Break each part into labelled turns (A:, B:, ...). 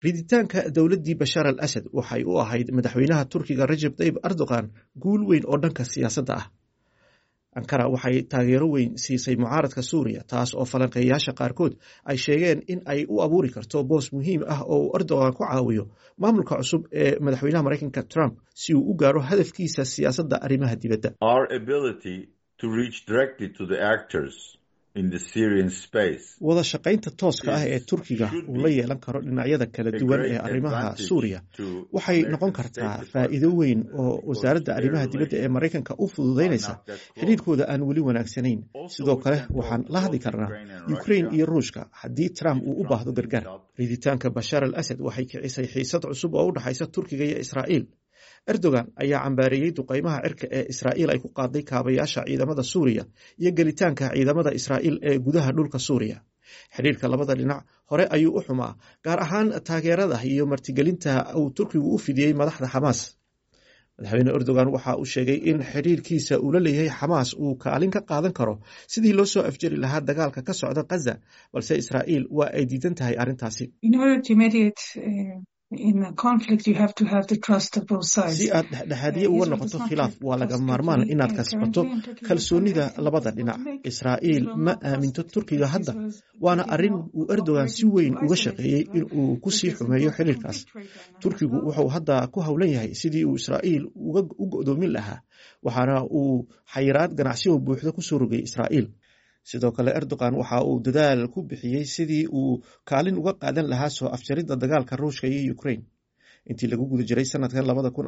A: riditaanka dowladdii Bashar al-Assad waxay u ahayd madaxweynaha Turkiga Recep Tayyip Erdogan guul weyn oo dhanka siyaasadda ah. Ankara waxay taageero weyn siisay mucaaradka Suuriya, taas oo falanqeeyaasha qaarkood ay sheegeen in ay u abuuri karto boos muhiim ah oo uu Erdogan ku caawiyo maamulka cusub ee madaxweynaha Mareykanka Trump si uu u gaaro hadafkiisa siyaasadda arrimaha dibadda.
B: Our ability to reach directly to the actors in the Syrian space.
A: Wada shaqaynta tooska ah ee Turkiga uu la yeelan karo dhinacyada kala duwan ee arrimaha Suuriya waxay noqon kartaa faa'iido weyn oo wasaaradda arrimaha dibadda ee Mareykanka u fududeynaysa xiriirkooda aan weli wanaagsanayn. Sidoo kale waxaan la hadli karnaa Ukraine iyo Ruushka haddii Trump uu u baahdo gargaar. Riditaanka Bashar al-Assad waxay kicisay xiisad cusub oo u dhaxaysa Turkiga iyo Israa'iil. Erdogan ayaa cambaareeyay duqeymaha cirka ee Israa'iil ay ku qaaday kaabayaasha ciidamada Suuriya iyo gelitaanka ciidamada Israa'iil ee gudaha dhulka Suuriya. Xiriirka labada dhinac hore ayuu u xumaa, gaar ahaan taageerada iyo martigelinta uu Turkigu u fidiyey madaxda Xamaas. Madaxweyne Erdogan waxa uu sheegay in xiriirkiisa uu la leeyahay Xamaas uu kaalin ka qaadan karo sidii loo soo afjari lahaa dagaalka ka socda Gaza, balse Israa'iil waa ay diidan tahay arrintaasi. Si aad dhexdhexaadiye uga noqoto khilaaf waa laga maarmaan inaad kasbato kalsoonida labada dhinac. Israa'iil ma aaminto Turkiga hadda, waana arrin uu Erdogan si weyn uga shaqeeyey in uu ku sii xumeeyo xiriirkaas. Turkigu wuxuu hadda ku howlan yahay sidii uu Israa'iil u go'doomin lahaa, waxaana uu xayiraad ganacsi oo buuxda ku soo rogay Israa'iil. Sidoo kale Erdogan waxa uu dadaal ku bixiyey sidii uu kaalin uga qaadan lahaa soo afjaridda dagaalka Ruushka iyo Ukraine. Intii lagu guda jiray sanadkan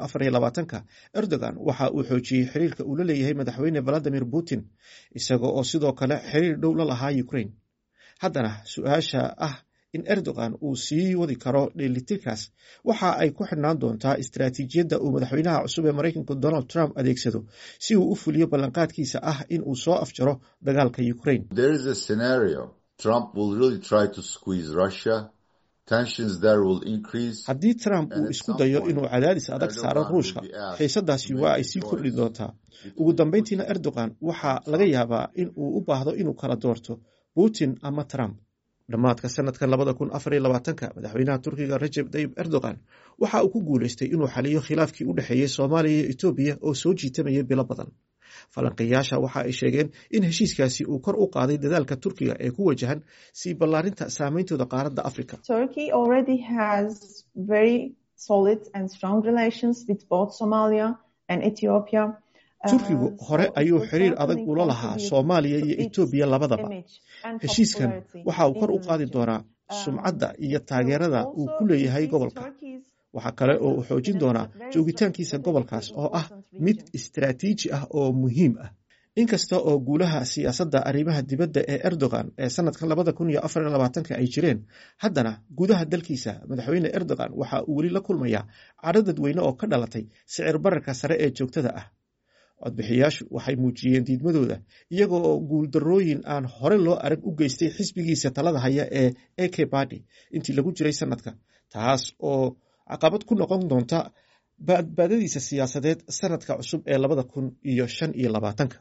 A: 2024, Erdogan waxa uu xoojiyey xiriirka uu la leeyahay madaxweyne Vladimir Putin, isaga oo sidoo kale xiriir dhow la lahaa Ukraine. Haddana su'aasha ah in Erdogan uu sii wadi karo dheelitirkaas waxa ay ku xidhnaan doontaa istiraatiijiyadda uu madaxweynaha cusub ee Mareykanka Donald Trump adeegsado si uu u fuliyo ballanqaadkiisa ah in uu soo afjaro dagaalka Ukraine.
B: There is a scenario Trump will really try to squeeze Russia. Tensions there will increase.
A: Haddii Trump uu isku dayo inuu cadaadis adag saaro Ruushka, xiisadaasi waa ay sii kordhi doontaa. Ugu dambeyntiina Erdogan waxaa laga yaabaa in uu u baahdo inuu kala doorto Putin ama Trump. Dhammaadka sanadkan 2024, madaxweynaha Turkiga Recep Tayyip Erdogan waxa uu ku guuleystay inuu xaliyo khilaafkii u dhexeeyey Soomaaliya iyo Itoobiya oo soo jiitamaya bilo badan. Falanqeeyaasha waxa ay sheegeen in heshiiskaasi uu kor u qaaday dadaalka Turkiga ee ku wajahan sii ballaarinta saameyntooda qaaradda Afrika.
C: Turkey already has very solid and strong relations with both Somalia and Ethiopia.
A: Turkigu hore ayuu xiriir adag ula lahaa Soomaaliya iyo Itoobiya labadaba. Heshiiskan waxa uu kor u qaadi doonaa sumcadda iyo taageerada uu ku leeyahay gobolka. Waxa kale oo uu xoojin doonaa joogitaankiisa gobolkaas oo ah mid istiraatiiji ah oo muhiim ah. Inkasta oo guulaha siyaasadda arrimaha dibadda ee Erdogan ee sanadkan 2024 ay jireen, haddana gudaha dalkiisa madaxweyne Erdogan waxa uu weli la kulmayaa cadho dadweyne oo ka dhalatay sicir bararka sare ee joogtada ah. Codbixiyaashu waxay muujiyeen diidmadooda iyaga oo guuldarrooyin aan hore loo arag u geystay xisbigiisa talada haya ee AK Party intii lagu jiray sanadka, taas oo caqabad ku noqon doonta badbaadadiisa siyaasadeed sanadka cusub ee 2025.